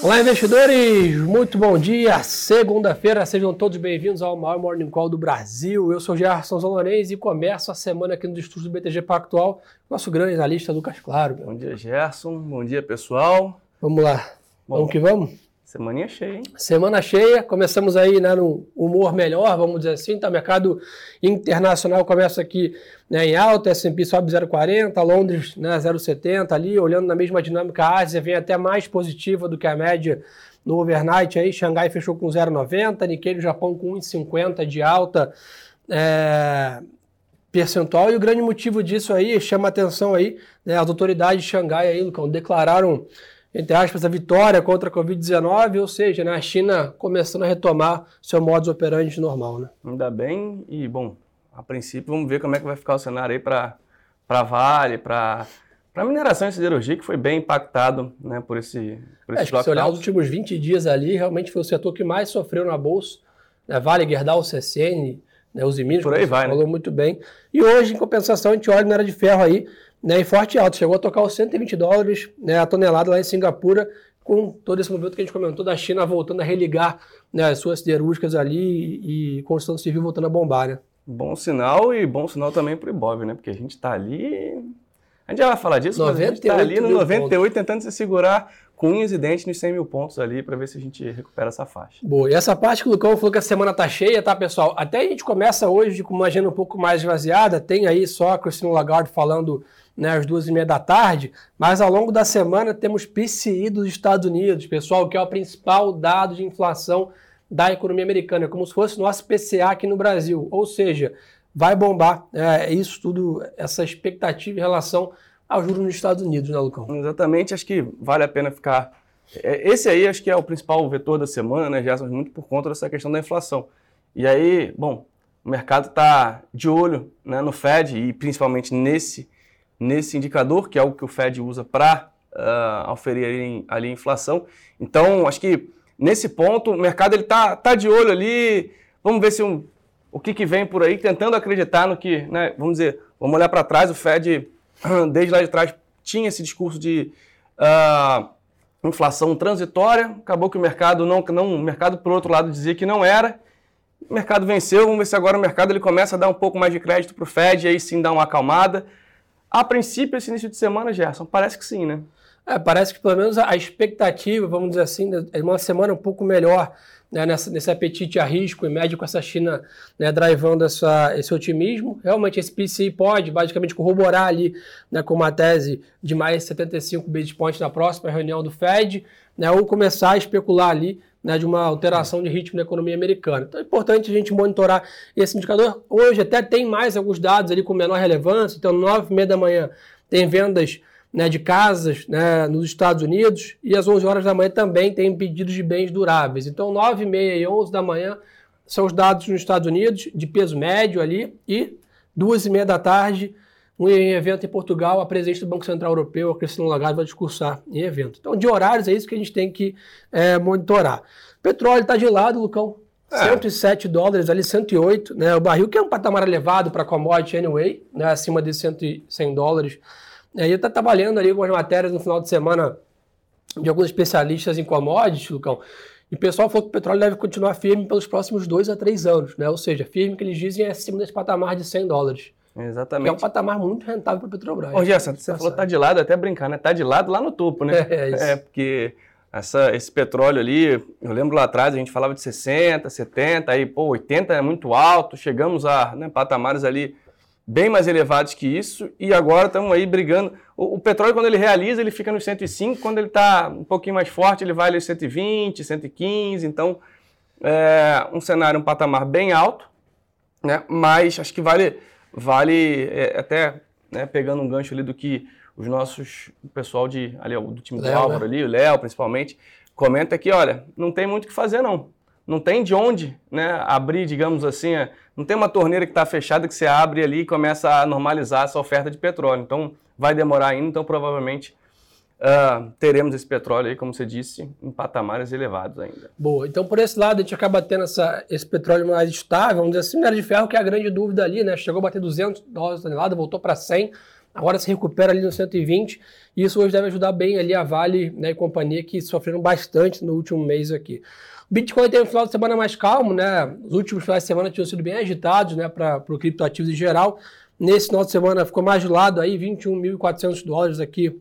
Olá, investidores! Muito bom dia! Segunda-feira, sejam todos bem-vindos ao maior Morning Call do Brasil. Eu sou o Gerson Zolonês e começo a semana aqui no estúdio do BTG Pactual, nosso grande analista Lucas Claro. Bom dia, Gerson. Bom dia, pessoal. Vamos lá. Vamos que vamos? Semaninha cheia, hein? Semana cheia. Começamos aí, né, no humor melhor, vamos dizer assim. Tá, mercado internacional começa aqui, né, em alta, S&P sobe 0,40, Londres, né, 0,70 ali, olhando na mesma dinâmica, a Ásia vem até mais positiva do que a média no overnight aí. Xangai fechou com 0,90, Nikkei no Japão com 1,50 de alta percentual. E o grande motivo disso aí, chama atenção aí, né, as autoridades de Xangai aí, Lucão, declararam, entre aspas, a vitória contra a Covid-19, ou seja, né, a China começando a retomar seu modus operandi normal, né? Ainda bem, e bom, a princípio vamos ver como é que vai ficar o cenário aí para Vale, para mineração e siderurgia, que foi bem impactado, né, por esse se olhar os últimos 20 dias ali, realmente foi o setor que mais sofreu na bolsa, né, Vale, Gerdau, CSN, né, os Minos, por aí vai, falou, né? muito bem. E hoje, em compensação, a gente olha a minério de ferro aí, né, em forte alta, chegou a tocar os $120, né, a tonelada lá em Singapura, com todo esse movimento que a gente comentou da China voltando a religar, né, as suas siderúrgicas ali e construção civil voltando a bombar, né? Bom sinal, e bom sinal também para o Ibov, né? Porque a gente está ali... A gente já vai falar disso, mas a gente está ali no 98 tentando se segurar com unhas e dentes nos 100 mil pontos ali para ver se a gente recupera essa faixa. Boa, e essa parte que o Lucão falou que a semana tá cheia, tá, pessoal? Até a gente começa hoje com uma agenda um pouco mais esvaziada, tem aí só a Christine Lagarde falando, né, às 2h30 da tarde, mas ao longo da semana temos PCI dos Estados Unidos, pessoal, que é o principal dado de inflação da economia americana, como se fosse o nosso PCA aqui no Brasil, ou seja, vai bombar, isso tudo, essa expectativa em relação ao juros nos Estados Unidos, né, Lucão? Exatamente, acho que vale a pena ficar... Esse aí acho que é o principal vetor da semana, né, Gerson, muito por conta dessa questão da inflação. E aí, bom, o mercado está de olho, né, no Fed e principalmente nesse indicador, que é o que o Fed usa para auferir ali a inflação. Então, acho que nesse ponto o mercado tá de olho ali, vamos ver se o que vem por aí, tentando acreditar no que, né, vamos olhar para trás, o Fed... Desde lá de trás tinha esse discurso de inflação transitória, acabou que o mercado o mercado por outro lado dizia que não era, o mercado venceu, vamos ver se agora o mercado ele começa a dar um pouco mais de crédito para o Fed e aí sim dar uma acalmada. A princípio, esse início de semana, Gerson, parece que sim, né? Parece que pelo menos a expectativa, vamos dizer assim, é uma semana um pouco melhor, né, nesse apetite a risco e médio com essa China, né, drivando esse otimismo. Realmente esse PCI pode basicamente corroborar ali, né, com uma tese de mais 75 basis points na próxima reunião do Fed, né, ou começar a especular ali, né, de uma alteração de ritmo na economia americana. Então é importante a gente monitorar esse indicador. Hoje até tem mais alguns dados ali com menor relevância, então 9h30 da manhã tem vendas, né, de casas, né, nos Estados Unidos, e às 11 horas da manhã também tem pedidos de bens duráveis. Então 9h30 e 11 da manhã são os dados nos Estados Unidos de peso médio ali, e 2h30 da tarde um evento em Portugal, a presidente do Banco Central Europeu, a Christine Lagarde, vai discursar em evento. Então de horários é isso que a gente tem que monitorar. Petróleo está de lado, Lucão, $107 ali, 108, né, o barril, que é um patamar elevado para commodity anyway, né, acima de $100. E aí está trabalhando ali algumas matérias no final de semana de alguns especialistas em commodities, Lucão, e o pessoal falou que o petróleo deve continuar firme pelos próximos 2 a 3 anos, né? Ou seja, firme que eles dizem é acima desse patamar de $100. Exatamente. Que é um patamar muito rentável para o Petrobras. Ô, Gerson, você falou tá de lado, até brincar, né? Tá de lado lá no topo, né? Isso. Porque esse petróleo ali, eu lembro lá atrás, a gente falava de 60, 70, aí, 80 é muito alto, chegamos a, né, patamares ali bem mais elevados que isso, e agora estamos aí brigando. O petróleo, quando ele realiza, ele fica nos 105, quando ele está um pouquinho mais forte, ele vai ali 120, 115, então um cenário, um patamar bem alto, né? Mas acho que vale até, né, pegando um gancho ali do que o pessoal ali, do time do Álvaro, né, ali, o Léo principalmente, comenta que, olha, não tem muito o que fazer não. Não tem de onde, né, abrir, digamos assim, não tem uma torneira que está fechada que você abre ali e começa a normalizar essa oferta de petróleo. Então, vai demorar ainda, então provavelmente teremos esse petróleo aí, como você disse, em patamares elevados ainda. Boa, então por esse lado a gente acaba tendo esse petróleo mais estável, vamos dizer assim, minério de ferro, que é a grande dúvida ali, né? Chegou a bater $200 a tonelada, voltou para 100, agora se recupera ali no 120, e isso hoje deve ajudar bem ali a Vale, né, e companhia que sofreram bastante no último mês aqui. O Bitcoin teve um final de semana mais calmo, né? Os últimos finais de semana tinham sido bem agitados, né, para o criptoativos em geral. Nesse final de semana ficou mais de lado aí, $21.400 aqui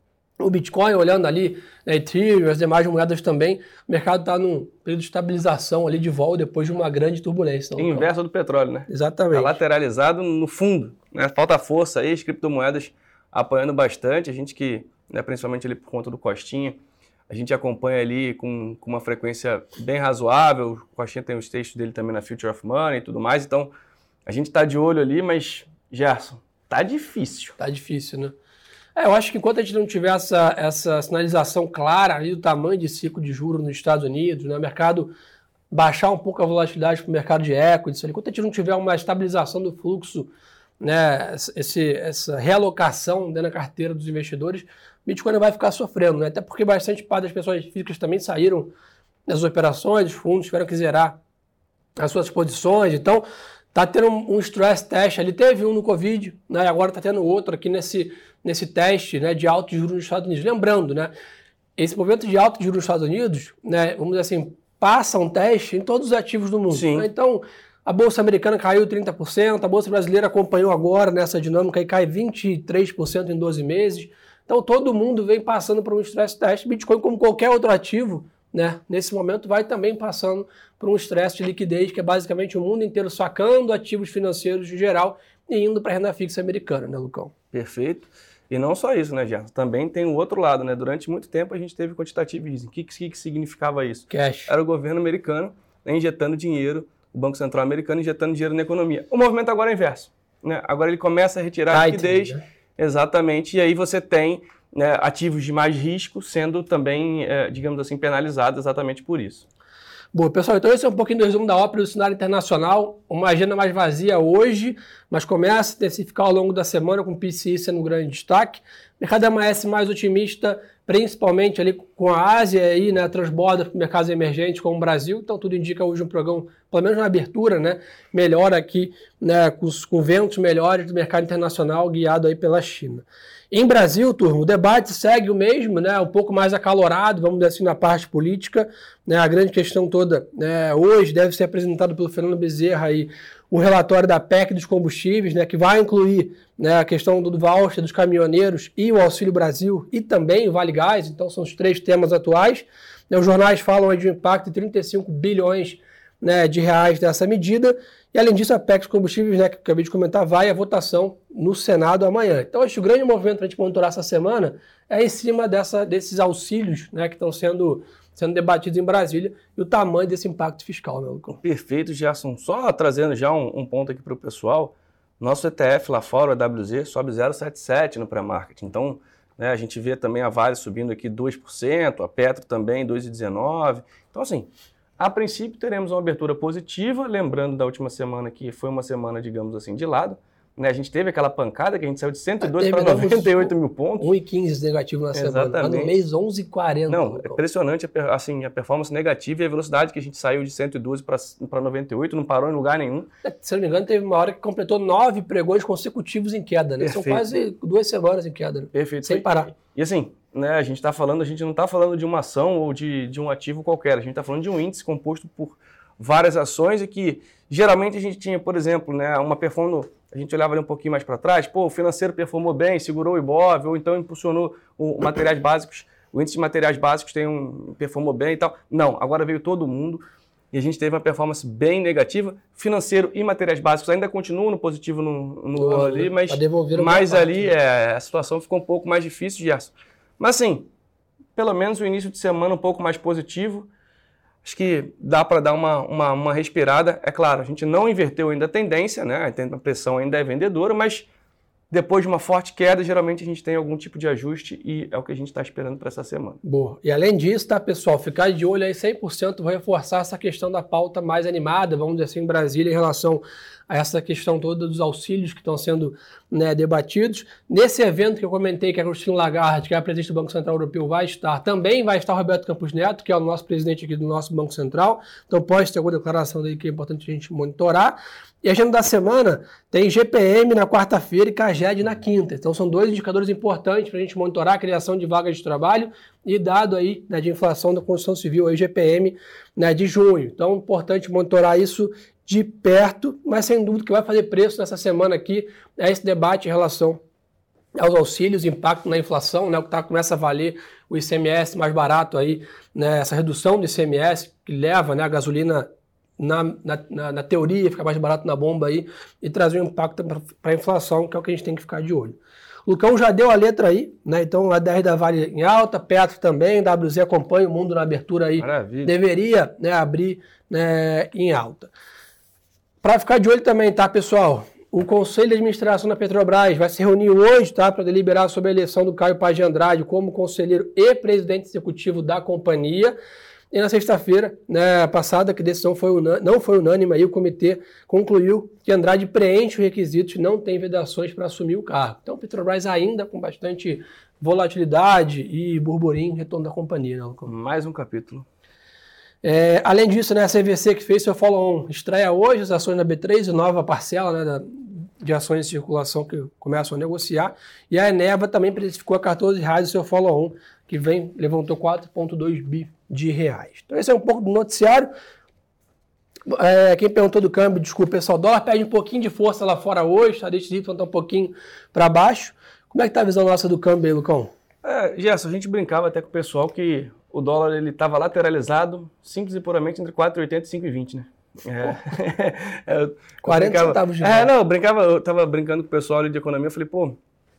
o Bitcoin, olhando ali, né, Ethereum, as demais moedas também. O mercado está num período de estabilização ali de volta depois de uma grande turbulência. Então, inverso do petróleo, né? Exatamente. Está lateralizado no fundo, né? Falta força aí, as criptomoedas apanhando bastante. A gente que, né, principalmente ali por conta do Costinha, a gente acompanha ali com uma frequência bem razoável. O Costinha tem os textos dele também na Future of Money e tudo mais. Então, a gente está de olho ali, mas, Gerson, tá difícil. Tá difícil, né? Eu acho que enquanto a gente não tiver essa sinalização clara ali do tamanho de ciclo de juros nos Estados Unidos, né, o mercado baixar um pouco a volatilidade para o mercado de equities, enquanto a gente não tiver uma estabilização do fluxo, né, essa realocação, né, na carteira dos investidores, o Bitcoin vai ficar sofrendo, né? Até porque bastante parte das pessoas físicas também saíram das operações, os fundos tiveram que zerar as suas posições, então está tendo um stress test ali, teve um no Covid, né, e agora está tendo outro aqui nesse teste, né, de alto de juros nos Estados Unidos. Lembrando, né, esse movimento de alto de juros nos Estados Unidos, né, vamos dizer assim, passa um teste em todos os ativos do mundo. Sim. Né? Então, a Bolsa Americana caiu 30%, a Bolsa Brasileira acompanhou agora nessa dinâmica e cai 23% em 12 meses. Então, todo mundo vem passando por um stress test. Bitcoin, como qualquer outro ativo, né, nesse momento vai também passando por um estresse de liquidez, que é basicamente o mundo inteiro sacando ativos financeiros em geral e indo para a renda fixa americana, né, Lucão? Perfeito. E não só isso, né, Gerson? Também tem o outro lado, né? Durante muito tempo a gente teve quantitative easing. O que significava isso? Cash. Era o governo americano, né, injetando dinheiro, o Banco Central americano injetando dinheiro na economia. O movimento agora é inverso, né? Agora ele começa a retirar a liquidez. Né? Exatamente. E aí você tem, né, ativos de mais risco sendo também, digamos assim, penalizados exatamente por isso. Bom, pessoal, então esse é um pouquinho do resumo da ópera do cenário internacional. Uma agenda mais vazia hoje, mas começa a intensificar ao longo da semana com o PCI sendo um grande destaque. O mercado amanhece mais otimista, principalmente ali com a Ásia aí, né, transborda para mercados emergentes como o Brasil. Então tudo indica hoje um programa, pelo menos na abertura, né, melhor aqui, né, com ventos melhores do mercado internacional guiado aí pela China. Em Brasil, turma, o debate segue o mesmo, né, um pouco mais acalorado, vamos dizer assim, na parte política. Né, a grande questão toda, né, hoje deve ser apresentado pelo Fernando Bezerra aí, o relatório da PEC dos combustíveis, né, que vai incluir, né, a questão do voucher dos caminhoneiros e o Auxílio Brasil e também o Vale Gás. Então são os três temas atuais. Os jornais falam aí de um impacto de 35 bilhões, né, de reais dessa medida. E além disso, a PEC dos combustíveis, né, que eu acabei de comentar, vai à votação no Senado amanhã. Então, acho que o grande movimento para a gente monitorar essa semana é em cima desses auxílios, né, que estão sendo debatidos em Brasília e o tamanho desse impacto fiscal, né, Lucão? Perfeito, Gerson. Só trazendo já um ponto aqui para o pessoal, nosso ETF lá fora, o AWZ, sobe 0,77 no pré-market. Então, né, a gente vê também a Vale subindo aqui 2%, a Petro também 2,19%. Então, assim, a princípio teremos uma abertura positiva, lembrando da última semana que foi uma semana, digamos assim, de lado. Né? A gente teve aquela pancada que a gente saiu de 102 para 98 mil pontos. 1,15 negativo na semana. Exatamente. No mês 11,40. Não, é impressionante assim, a performance negativa e a velocidade que a gente saiu de 112 para 98, não parou em lugar nenhum. Se não me engano, teve uma hora que completou 9 pregões consecutivos em queda, né? São quase 2 semanas em queda. Né? Perfeito. Sem parar. E assim, né, a gente não está falando de uma ação ou de um ativo qualquer, a gente está falando de um índice composto por várias ações e que geralmente a gente tinha, por exemplo, né, uma performance, a gente olhava ali um pouquinho mais para trás, o financeiro performou bem, segurou o Ibov, ou então impulsionou o materiais básicos, o índice de materiais básicos performou bem e tal. Não, agora veio todo mundo e a gente teve uma performance bem negativa. Financeiro e materiais básicos ainda continuam no positivo no ano ali, mas ali a situação ficou um pouco mais difícil, Gerson. Mas assim, pelo menos o início de semana um pouco mais positivo. Acho que dá para dar uma respirada. É claro, a gente não inverteu ainda a tendência, né? A pressão ainda é vendedora, mas depois de uma forte queda, geralmente a gente tem algum tipo de ajuste e é o que a gente está esperando para essa semana. Boa. E além disso, tá, pessoal, ficar de olho aí 100%, vou reforçar essa questão da pauta mais animada, vamos dizer assim, em Brasília, em relação a essa questão toda dos auxílios que estão sendo, né, debatidos. Nesse evento que eu comentei, que a Christine Lagarde, que é a presidente do Banco Central Europeu, também vai estar o Roberto Campos Neto, que é o nosso presidente aqui do nosso Banco Central. Então pode ter alguma declaração dele que é importante a gente monitorar. E a agenda da semana tem GPM na quarta-feira e CAGED na quinta. Então são dois indicadores importantes para a gente monitorar a criação de vagas de trabalho e dado aí, né, de inflação da construção civil, aí GPM, né, de junho. Então é importante monitorar isso de perto, mas sem dúvida que vai fazer preço nessa semana aqui é esse debate em relação aos auxílios, impacto na inflação, né, o que começa a valer o ICMS mais barato aí, né, essa redução do ICMS que leva, né, a gasolina na teoria fica mais barato na bomba aí e trazer um impacto para a inflação, que é o que a gente tem que ficar de olho. O Lucão já deu a letra aí, né? Então a DR da Vale em alta, Petro também, WZ acompanha o mundo na abertura aí. Maravilha. Deveria, né, abrir, né, em alta. Para ficar de olho também, tá, pessoal? O Conselho de Administração da Petrobras vai se reunir hoje, tá, para deliberar sobre a eleição do Caio Paz de Andrade como conselheiro e presidente executivo da companhia. E na sexta-feira, né, passada, que a decisão não foi unânime, aí o comitê concluiu que Andrade preenche os requisitos e não tem vedações para assumir o cargo. Então, Petrobras ainda com bastante volatilidade e burburinho em retorno da companhia. Né, mais um capítulo. Além disso, né, a CVC que fez seu follow-on estreia hoje as ações da B3, nova parcela, né, de ações em circulação que começam a negociar. E a Eneva também precificou a R$14 o seu follow-on, que levantou 4,2 bi de reais. Então esse é um pouco do noticiário. Quem perguntou do câmbio, desculpa pessoal, o dólar perde um pouquinho de força lá fora hoje, tá? Deixa está um pouquinho para baixo. Como é que tá a visão nossa do câmbio aí, Lucão? Gerson, a gente brincava até com o pessoal que o dólar ele estava lateralizado, simples e puramente entre 4,80 e 5,20, né? 40 centavos de real. Eu tava brincando com o pessoal ali de economia, eu falei, pô,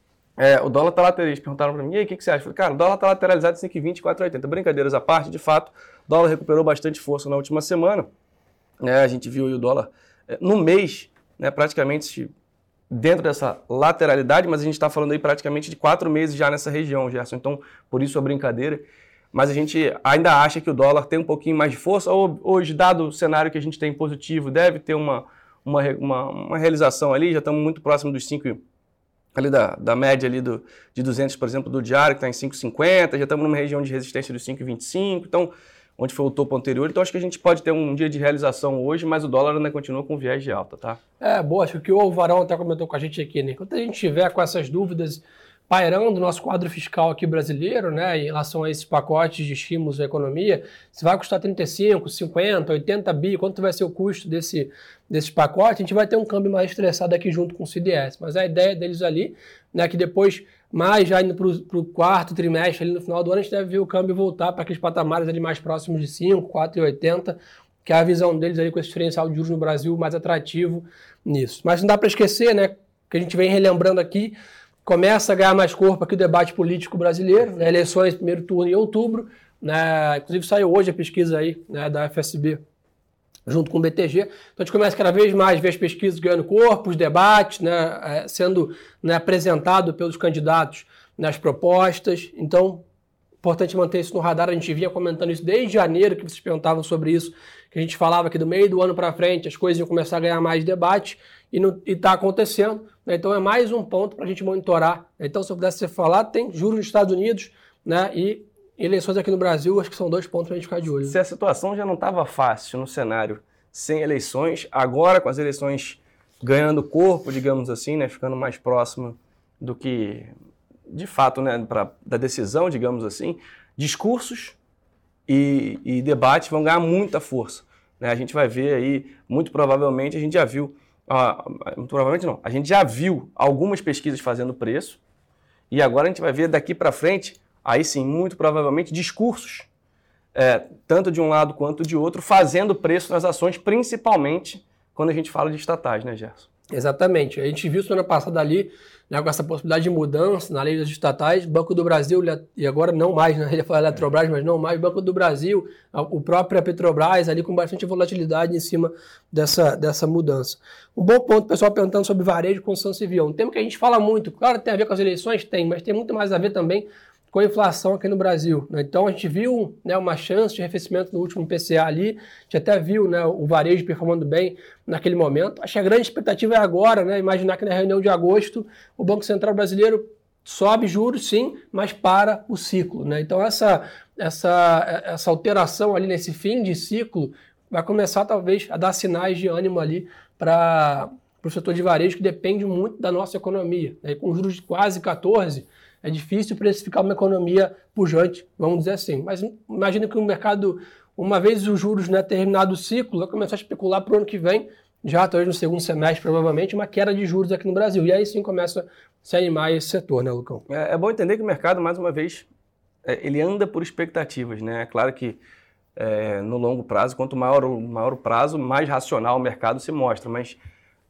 o dólar tá lateralizado. Eles perguntaram para mim, e aí, o que você acha? Eu falei, cara, o dólar tá lateralizado em 5,20 e 4,80. Brincadeiras à parte, de fato, o dólar recuperou bastante força na última semana. A gente viu aí o dólar no mês, né, praticamente dentro dessa lateralidade, mas a gente está falando aí praticamente de 4 meses já nessa região, Gerson. Então, por isso a brincadeira. Mas a gente ainda acha que o dólar tem um pouquinho mais de força. Hoje, dado o cenário que a gente tem positivo, deve ter uma realização ali. Já estamos muito próximo dos 5, ali da média ali de 200, por exemplo, do diário, que está em 5,50. Já estamos numa região de resistência dos 5,25. Então, onde foi o topo anterior. Então, acho que a gente pode ter um dia de realização hoje, mas o dólar ainda continua com viés de alta, tá? Boa. Acho que o Alvarão até comentou com a gente aqui, né? Enquanto a gente tiver com essas dúvidas pairando o nosso quadro fiscal aqui brasileiro, né, em relação a esses pacotes de estímulos à economia, se vai custar 35, 50, 80 bi, quanto vai ser o custo desses pacotes, a gente vai ter um câmbio mais estressado aqui junto com o CDS. Mas a ideia deles ali, né, que depois, mais já indo para o quarto trimestre, ali no final do ano, a gente deve ver o câmbio voltar para aqueles patamares ali mais próximos de 5, 4,80, que é a visão deles ali com esse diferencial de juros no Brasil mais atrativo nisso. Mas não dá para esquecer, né, que a gente vem relembrando aqui, começa a ganhar mais corpo aqui o debate político brasileiro, né, eleições primeiro turno em outubro, né, inclusive saiu hoje a pesquisa aí, né, da FSB junto com o BTG, então a gente começa cada vez mais a ver as pesquisas ganhando corpo, os debates, né, sendo, né, apresentado pelos candidatos nas propostas, então importante manter isso no radar. A gente vinha comentando isso desde janeiro, que vocês perguntavam sobre isso, que a gente falava que do meio do ano para frente as coisas iam começar a ganhar mais debate, e está acontecendo, né? Então é mais um ponto para a gente monitorar. Então, se eu pudesse falar, tem juros nos Estados Unidos, né, e eleições aqui no Brasil, acho que são 2 pontos para a gente ficar de olho. Se a situação já não estava fácil no cenário sem eleições, agora com as eleições ganhando corpo, digamos assim, né, ficando mais próximo do que, de fato, né, da decisão, digamos assim, discursos e debates vão ganhar muita força, né? A gente vai ver aí, muito provavelmente, a gente já viu, provavelmente não, a gente já viu algumas pesquisas fazendo preço e agora a gente vai ver daqui para frente, aí sim, muito provavelmente, discursos, tanto de um lado quanto de outro, fazendo preço nas ações, principalmente quando a gente fala de estatais, né, Gerson? Exatamente. A gente viu semana passada ali, né, com essa possibilidade de mudança na lei das estatais, Banco do Brasil, e agora não mais, né, ele ia falar Eletrobras, mas não mais, Banco do Brasil, o próprio Petrobras, ali com bastante volatilidade em cima dessa mudança. Um bom ponto, pessoal perguntando sobre varejo e construção civil. Um tema que a gente fala muito, claro, tem a ver com as eleições, tem, mas tem muito mais a ver também com a inflação aqui no Brasil, né? Então a gente viu, né, uma chance de arrefecimento no último PCA ali, a gente até viu, né, o varejo performando bem naquele momento. Acho que a grande expectativa é agora, né, imaginar que na reunião de agosto o Banco Central brasileiro sobe juros sim, mas para o ciclo, né? Então essa alteração ali nesse fim de ciclo vai começar talvez a dar sinais de ânimo ali para o setor de varejo, que depende muito da nossa economia, né? Com juros de quase 14, é difícil precificar uma economia pujante, vamos dizer assim. Mas imagina que o mercado, uma vez os juros, né, terminado o ciclo, vai começar a especular para o ano que vem, já talvez no segundo semestre, provavelmente, uma queda de juros aqui no Brasil. E aí sim começa a se animar esse setor, né, Lucão? É bom entender que o mercado, mais uma vez, ele anda por expectativas, né? É claro que no longo prazo, quanto maior o prazo, mais racional o mercado se mostra. Mas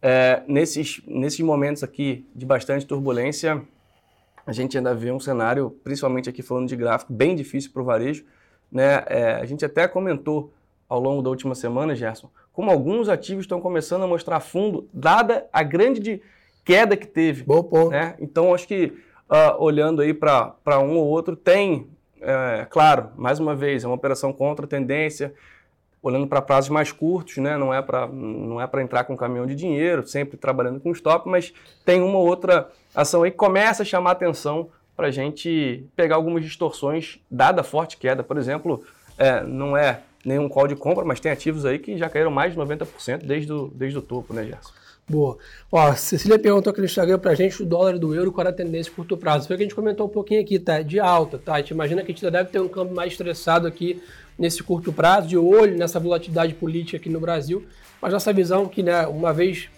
nesses momentos aqui de bastante turbulência, a gente ainda vê um cenário, principalmente aqui falando de gráfico, bem difícil para o varejo, né? A gente até comentou ao longo da última semana, Gerson, como alguns ativos estão começando a mostrar fundo, dada a grande queda que teve. Bom ponto. Né? Então, acho que olhando aí para um ou outro, tem, claro, mais uma vez, é uma operação contra a tendência, olhando para prazos mais curtos, né? Não é para entrar com um caminhão de dinheiro, sempre trabalhando com stop, mas tem uma ou outra ação aí que começa a chamar atenção para a gente pegar algumas distorções, dada a forte queda. Por exemplo, não é nenhum call de compra, mas tem ativos aí que já caíram mais de 90% desde o topo, né, Gerson? Boa. Ó, Cecília perguntou aqui no Instagram pra gente o dólar e do euro, qual era a tendência curto prazo. Foi o que a gente comentou um pouquinho aqui, tá? De alta, tá? A gente imagina que a gente já deve ter um câmbio mais estressado aqui nesse curto prazo, de olho nessa volatilidade política aqui no Brasil, mas nossa visão que, né, uma vez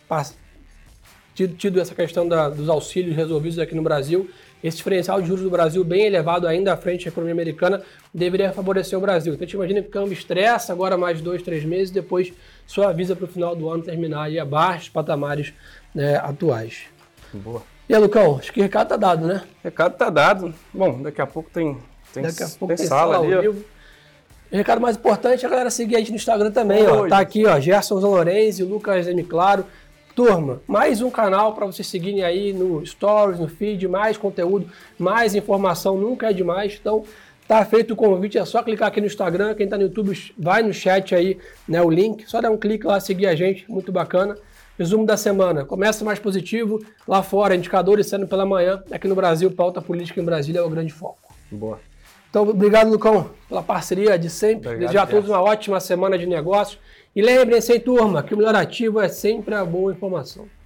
tido essa questão dos auxílios resolvidos aqui no Brasil, esse diferencial de juros do Brasil bem elevado ainda à frente da economia americana deveria favorecer o Brasil. Então a gente imagina que o câmbio estressa agora mais 2, 3 meses, depois suaviza para o final do ano terminar aí abaixo dos patamares, né, atuais. Boa. E aí, Lucão, acho que o recado tá dado, né? O recado tá dado. Bom, daqui a pouco tem sala ali. O recado mais importante é a galera seguir a gente no Instagram também. Ó. Tá aqui, ó, Gerson Zanlorenzi e Lucas M. Claro. Turma, mais um canal para vocês seguirem aí no Stories, no feed, mais conteúdo, mais informação, nunca é demais. Então, tá feito o convite, é só clicar aqui no Instagram. Quem tá no YouTube, vai no chat aí, né, o link. Só dar um clique lá, seguir a gente, muito bacana. Resumo da semana, começa mais positivo, lá fora, indicadores saindo pela manhã. Aqui no Brasil, pauta política em Brasília é o grande foco. Boa. Então, obrigado, Lucão, pela parceria de sempre. Desejo a todos uma ótima semana de negócios. E lembrem-se, turma, que o melhor ativo é sempre a boa informação.